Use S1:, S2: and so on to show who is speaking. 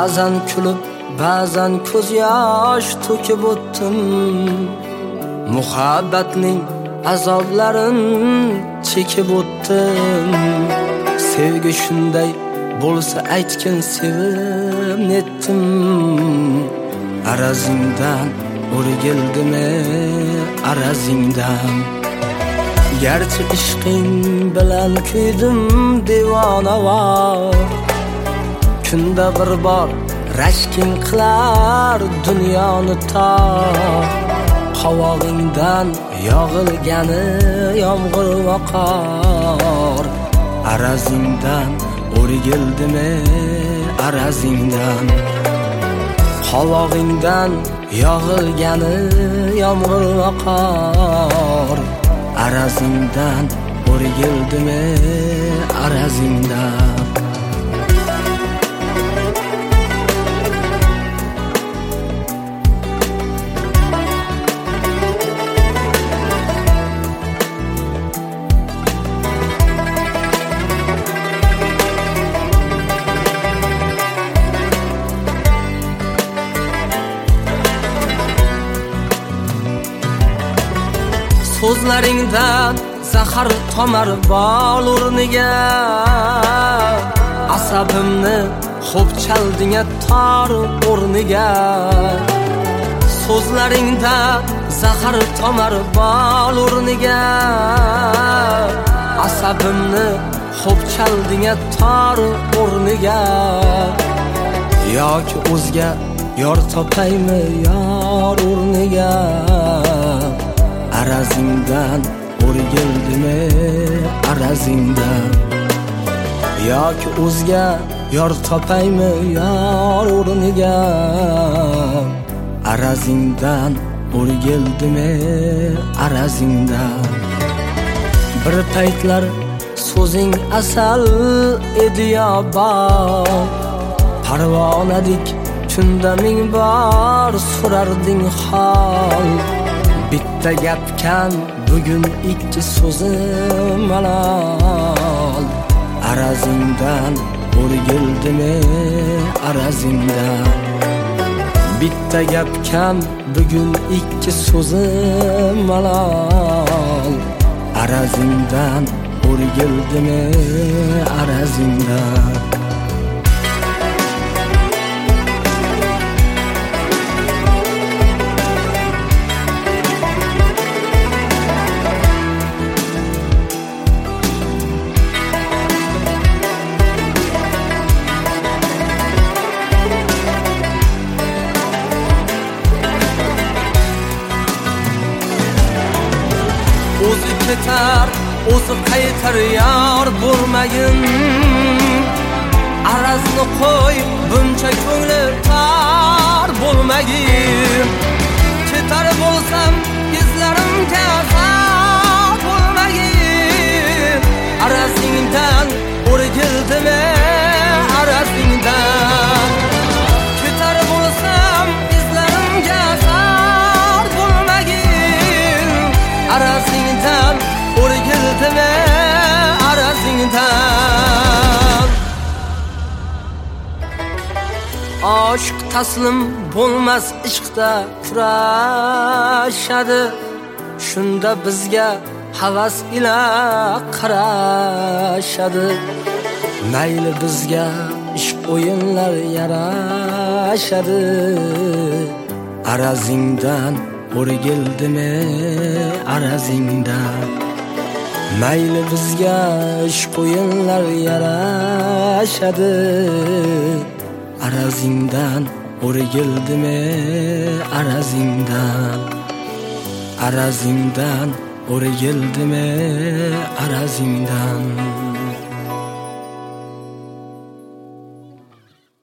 S1: ba'zan kulib ba'zan ko'z yosh to'kib o'tdim. Muhabbatning azoblarin chekib o'tdim. Sevgi shunday bo'lsa aytgin sevib netdim. Arazingdan o'rgildimi arazingdan. Gerçi ishqing bilan kuydim devonavor. Kunda bir bor rashking qilar dunyoni tor. Qovog'ingdan yog'ilgani yomg'ir va qor. Arazingdan o'rgildimi arazingdan. Qovog'ingdan yog'ilgani yomg'ir va qor. Arazingdan o'rgildimi arazingdan. So'zlaringdan zahar tomar bol o'rniga. Asabimni xo'p chalding tor o'rniga. So'zlaringdan zahar tomar bol o'rniga. Asabimni xo'p chalding tor o'rniga. Yoki o'zga yor topaymi yor o'rniga. Arazingdan o'rgildimi arazingdan. Yoki o'zga yor topaymi yor o'rniga. Arazingdan o'rgildimi arazingdan. Bir paytlar so'zing asal edi yo bor. Parvonadik tunda ming bor so'rarding hol. Bitta gapkan bugun ikki so'zim malol. Arazingdan o'rgildimi arazingdan. Bitta gapkan bugun ikki so'zim malol. Arazingdan o'rgildimi arazingdan. O'zi ketar, o'zi qaytar yor bo'lmagin. Arazni qo'y, buncha ko'ngli tor bo'lmagin. Ketar bo'lsam izlarimga zor bo'lmagin. Arazingdan o'rgildimi arazingdan. Ketar bo'lsam izlarimga zor bo'lmagin. Arazingdan o'rgildimi arazingdan. Aşk taslim bo'lmas ishqda kurashadi. Shunda bizga havas ila qarashadi. Mayli bizga ishq o'yinlar yarashadi. Arazingdan o'rgildimi arazingdan. Mayli bizga ishq o'yinlar yarashadi. Arazingdan o'rgildimi arazingdan. Arazingdan o'rgildimi arazingdan.